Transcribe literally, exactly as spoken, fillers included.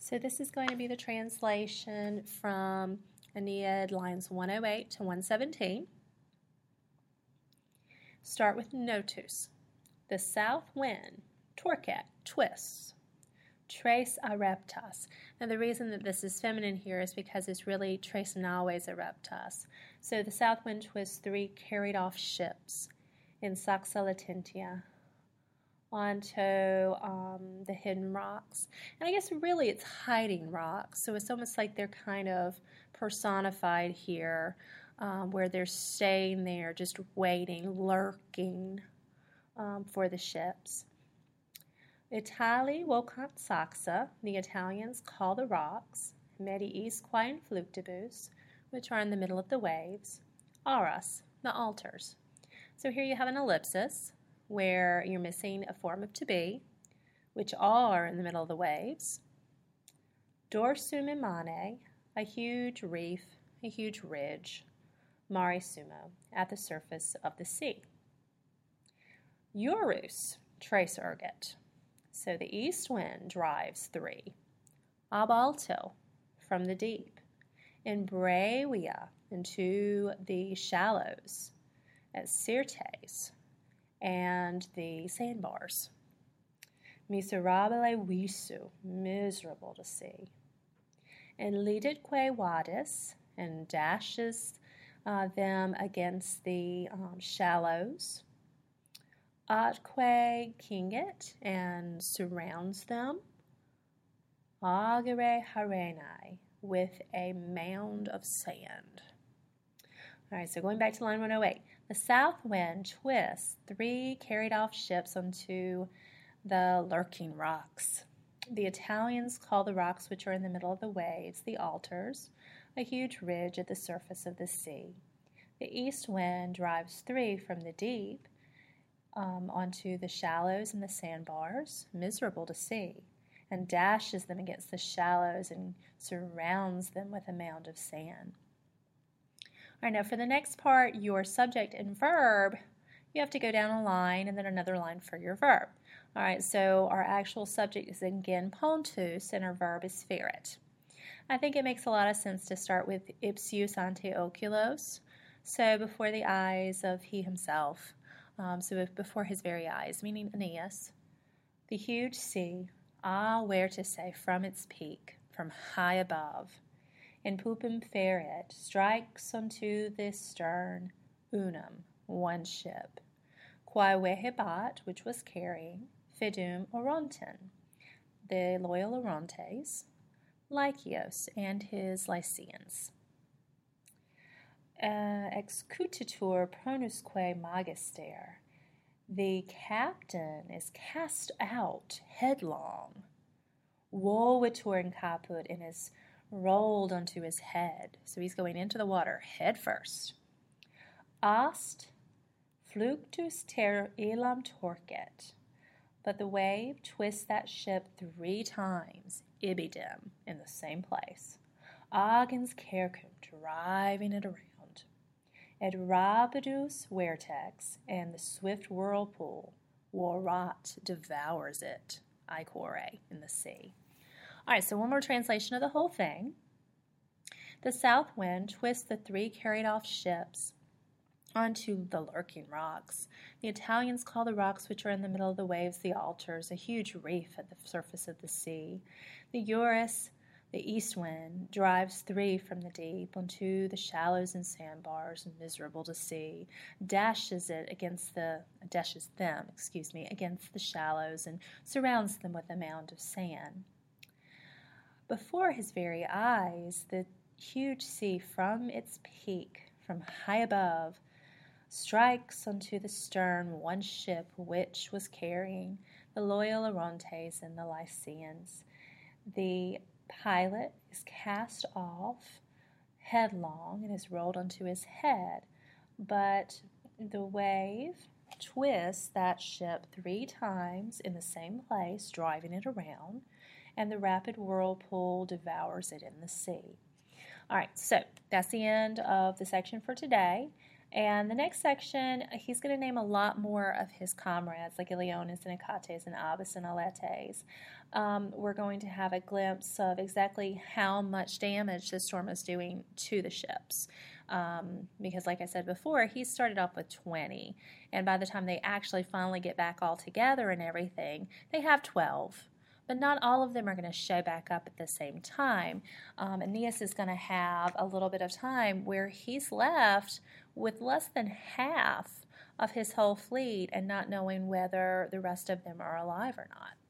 So this is going to be the translation from Aeneid lines one oh eight to one seventeen. Start with notus. The south wind, torquet, twists. Tres areptas. Now the reason that this is feminine here is because it's really tres naves areptas. So the south wind twists three carried off ships in Saxa Latentia onto um, the hidden rocks. And I guess really it's hiding rocks, so it's almost like they're kind of personified here, um, where they're staying there, just waiting, lurking um, for the ships. Itali vocant saxa, the Italians call the rocks, mediis quae in fluctibus, which are in the middle of the waves, auras, the altars. So here you have an ellipsis, where you're missing a form of to be, which are in the middle of the waves. Dorsum imane, a huge reef, a huge ridge. Mare sumo, at the surface of the sea. Eurus, tres erget. So the east wind drives three. Ab alto, from the deep. In brevia, into the shallows. At Syrtes, and the sandbars. Miserabile visu, miserable to see. And liditque vadis, and dashes uh, them against the um, shallows. Atque cingit, and surrounds them. Agere harenai, with a mound of sand. All right, so going back to line one oh eight. The south wind twists three carried-off ships onto the lurking rocks. The Italians call the rocks which are in the middle of the waves the altars, a huge ridge at the surface of the sea. The east wind drives three from the deep um, onto the shallows and the sandbars, miserable to see, and dashes them against the shallows and surrounds them with a mound of sand. All right, now for the next part, your subject and verb, you have to go down a line and then another line for your verb. All right, so our actual subject is again pontus and our verb is ferret. I think it makes a lot of sense to start with ipsius ante oculos, so before the eyes of he himself, um, so before his very eyes, meaning Aeneas. The huge sea, ah, where to say, from its peak, from high above. In pupum ferret, strikes unto the stern, unum, one ship, quae vehebat, which was carrying, fidum oronten, the loyal Orontes, Lycios, and his Lycians. Uh, excutitur pronusque magister, the captain is cast out headlong. Vovitur in caput, and is rolled onto his head. So he's going into the water head first. Ast fluctus ter elam torquet. But the wave twists that ship three times, ibidem, in the same place. Agens cercum, driving it around. Et rapidus vertex, and the swift whirlpool, vorat, devours it, icore, in the sea. All right, so one more translation of the whole thing. The south wind twists the three carried-off ships onto the lurking rocks. The Italians call the rocks which are in the middle of the waves the altars, a huge reef at the surface of the sea. The Eurus, the east wind, drives three from the deep onto the shallows and sandbars, miserable to see, dashes it against the dashes them, excuse me, against the shallows and surrounds them with a mound of sand. Before his very eyes, the huge sea from its peak, from high above, strikes unto the stern one ship which was carrying the loyal Orontes and the Lycians. The pilot is cast off headlong and is rolled onto his head, but the wave twists that ship three times in the same place, driving it around, and the rapid whirlpool devours it in the sea. All right, so that's the end of the section for today. And the next section, he's going to name a lot more of his comrades, like Ilionis and Achates and Abas and Aletes. Um, we're going to have a glimpse of exactly how much damage the storm is doing to the ships. Um, because, like I said before, he started off with twenty. And by the time they actually finally get back all together and everything, they have twelve. But not all of them are going to show back up at the same time. Um, Aeneas is going to have a little bit of time where he's left with less than half of his whole fleet and not knowing whether the rest of them are alive or not.